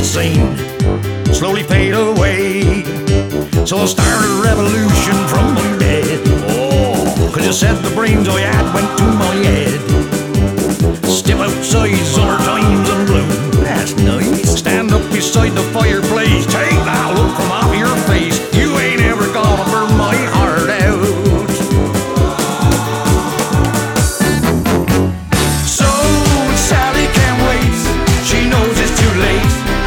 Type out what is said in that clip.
scene slowly fade away. So I started a revolution from my bed. Cause you said the brains I had went to my head. Step outside, son,